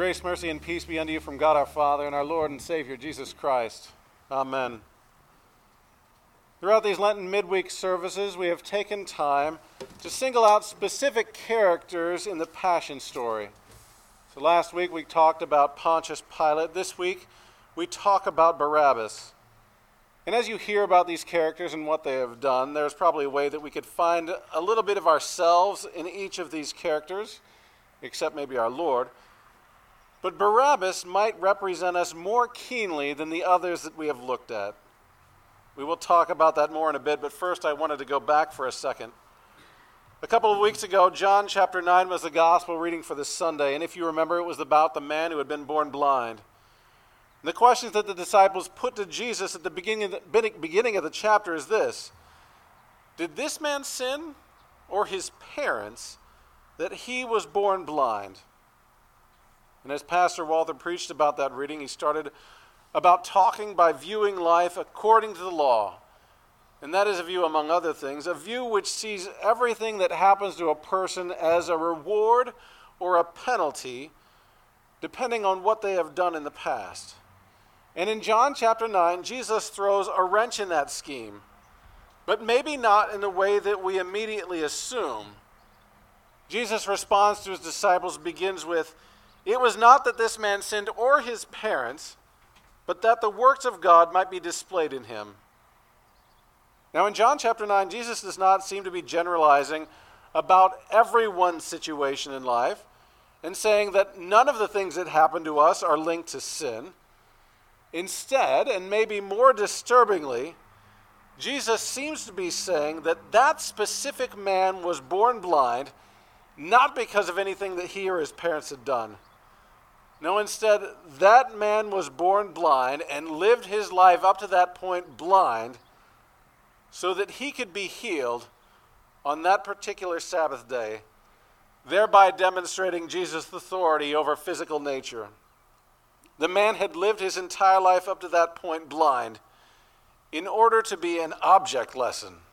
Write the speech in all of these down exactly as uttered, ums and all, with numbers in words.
Grace, mercy, and peace be unto you from God our Father and our Lord and Savior, Jesus Christ. Amen. Throughout these Lenten midweek services, we have taken time to single out specific characters in the Passion story. So last week we talked about Pontius Pilate. This week we talk about Barabbas. And as you hear about these characters and what they have done, there's probably a way that we could find a little bit of ourselves in each of these characters, except maybe our Lord. But Barabbas might represent us more keenly than the others that we have looked at. We will talk about that more in a bit, but first I wanted to go back for a second. A couple of weeks ago, John chapter nine was the gospel reading for this Sunday, and if you remember, it was about the man who had been born blind. And the questions that the disciples put to Jesus at the beginning of the, beginning of the chapter is this: did this man sin, or his parents, that he was born blind? And as Pastor Walter preached about that reading, he started about talking by viewing life according to the law. And that is a view, among other things, a view which sees everything that happens to a person as a reward or a penalty, depending on what they have done in the past. And in John chapter nine, Jesus throws a wrench in that scheme, but maybe not in the way that we immediately assume. Jesus' response to his disciples begins with, "It was not that this man sinned or his parents, but that the works of God might be displayed in him." Now in John chapter nine, Jesus does not seem to be generalizing about everyone's situation in life and saying that none of the things that happen to us are linked to sin. Instead, and maybe more disturbingly, Jesus seems to be saying that that specific man was born blind not because of anything that he or his parents had done. No, instead, that man was born blind and lived his life up to that point blind so that he could be healed on that particular Sabbath day, thereby demonstrating Jesus' authority over physical nature. The man had lived his entire life up to that point blind in order to be an object lesson.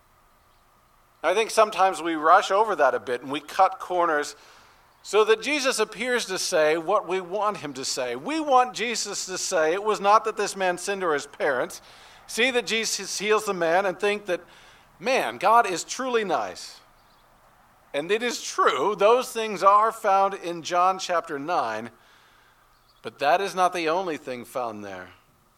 I think sometimes we rush over that a bit and we cut corners so that Jesus appears to say what we want him to say. We want Jesus to say, it was not that this man sinned or his parents. See that Jesus heals the man and think that, man, God is truly nice. And it is true, those things are found in John chapter nine, but that is not the only thing found there.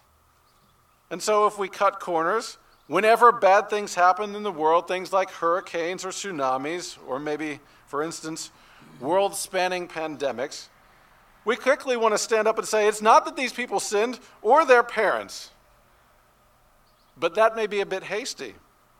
And so if we cut corners, whenever bad things happen in the world, things like hurricanes or tsunamis, or maybe, for instance, world-spanning pandemics, we quickly want to stand up and say, it's not that these people sinned or their parents. But that may be a bit hasty.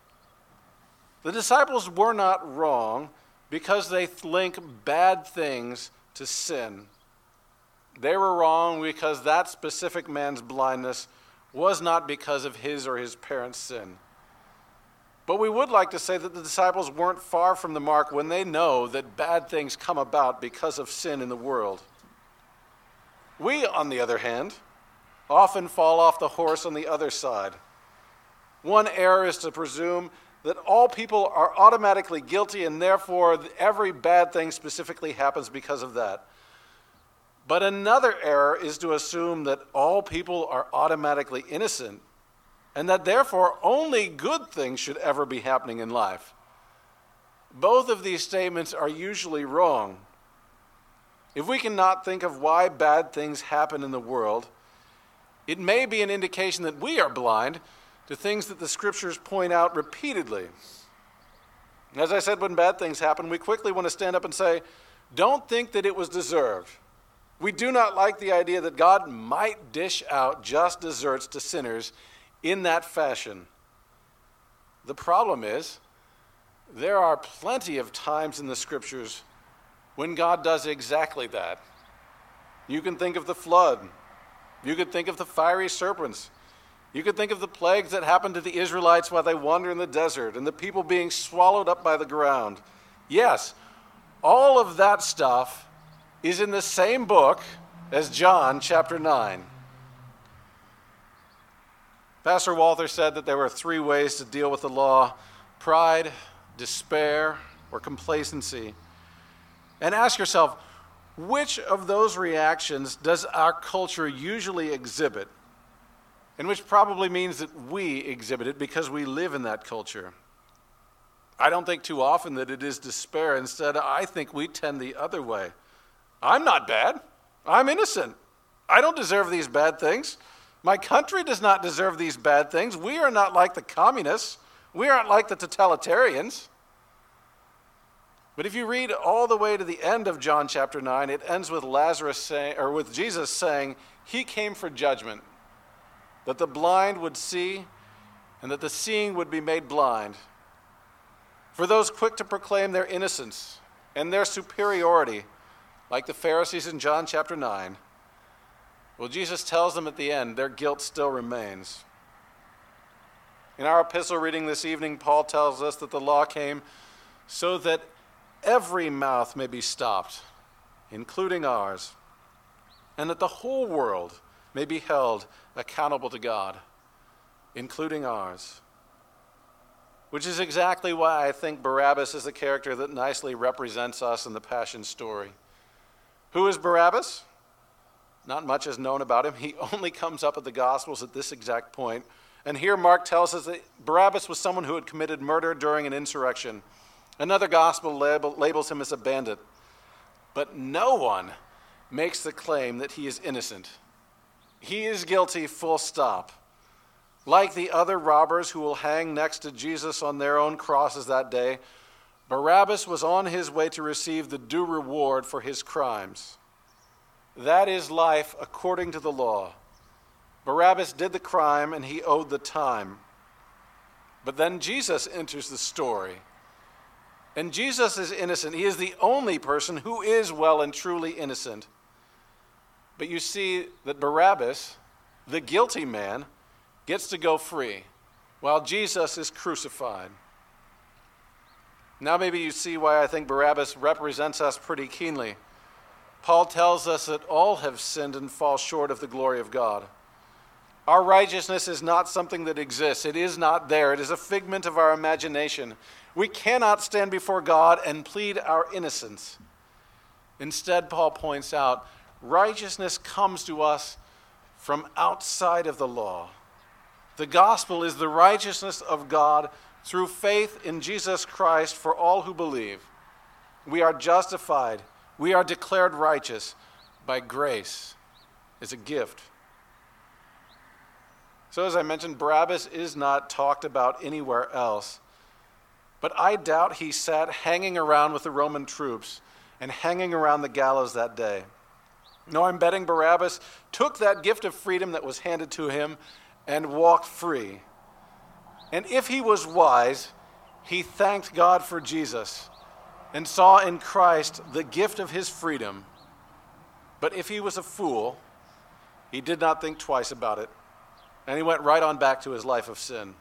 The disciples were not wrong because they link bad things to sin. They were wrong because that specific man's blindness was not because of his or his parents' sin. But we would like to say that the disciples weren't far from the mark when they know that bad things come about because of sin in the world. We, on the other hand, often fall off the horse on the other side. One error is to presume that all people are automatically guilty and therefore every bad thing specifically happens because of that. But another error is to assume that all people are automatically innocent and that therefore only good things should ever be happening in life. Both of these statements are usually wrong. If we cannot think of why bad things happen in the world, it may be an indication that we are blind to things that the scriptures point out repeatedly. As I said, when bad things happen, we quickly want to stand up and say, don't think that it was deserved. We do not like the idea that God might dish out just desserts to sinners in that fashion. The problem is, there are plenty of times in the scriptures when God does exactly that. You can think of the flood. You could think of the fiery serpents. You could think of the plagues that happened to the Israelites while they wander in the desert and the people being swallowed up by the ground. Yes, all of that stuff is in the same book as John chapter nine. Pastor Walter said that there were three ways to deal with the law: pride, despair, or complacency. And ask yourself, which of those reactions does our culture usually exhibit? And which probably means that we exhibit it because we live in that culture. I don't think too often that it is despair. Instead, I think we tend the other way. I'm not bad. I'm innocent. I don't deserve these bad things. My country does not deserve these bad things. We are not like the communists. We aren't like the totalitarians. But if you read all the way to the end of John chapter nine, it ends with Lazarus saying, or with Jesus saying, he came for judgment, that the blind would see and that the seeing would be made blind. For those quick to proclaim their innocence and their superiority, like the Pharisees in John chapter nine, well, Jesus tells them at the end their guilt still remains. In our epistle reading this evening, Paul tells us that the law came so that every mouth may be stopped, including ours, and that the whole world may be held accountable to God, including ours. Which is exactly why I think Barabbas is a character that nicely represents us in the Passion story. Who is Barabbas? Not much is known about him. He only comes up at the Gospels at this exact point. And here Mark tells us that Barabbas was someone who had committed murder during an insurrection. Another gospel label, labels him as a bandit. But no one makes the claim that he is innocent. He is guilty, full stop. Like the other robbers who will hang next to Jesus on their own crosses that day, Barabbas was on his way to receive the due reward for his crimes. That is life according to the law. Barabbas did the crime and he owed the time. But then Jesus enters the story. And Jesus is innocent. He is the only person who is well and truly innocent. But you see that Barabbas, the guilty man, gets to go free while Jesus is crucified. Now maybe you see why I think Barabbas represents us pretty keenly. Paul tells us that all have sinned and fall short of the glory of God. Our righteousness is not something that exists. It is not there. It is a figment of our imagination. We cannot stand before God and plead our innocence. Instead, Paul points out, righteousness comes to us from outside of the law. The gospel is the righteousness of God through faith in Jesus Christ for all who believe. We are justified. We are declared righteous by grace. It's a gift. So as I mentioned, Barabbas is not talked about anywhere else. But I doubt he sat hanging around with the Roman troops and hanging around the gallows that day. No, I'm betting Barabbas took that gift of freedom that was handed to him and walked free. And if he was wise, he thanked God for Jesus and saw in Christ the gift of his freedom. But if he was a fool, he did not think twice about it. And he went right on back to his life of sin.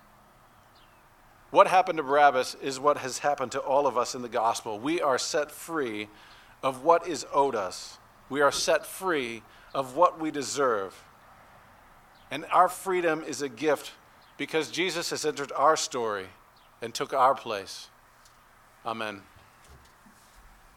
What happened to Barabbas is what has happened to all of us in the gospel. We are set free of what is owed us. We are set free of what we deserve. And our freedom is a gift because Jesus has entered our story and took our place. Amen.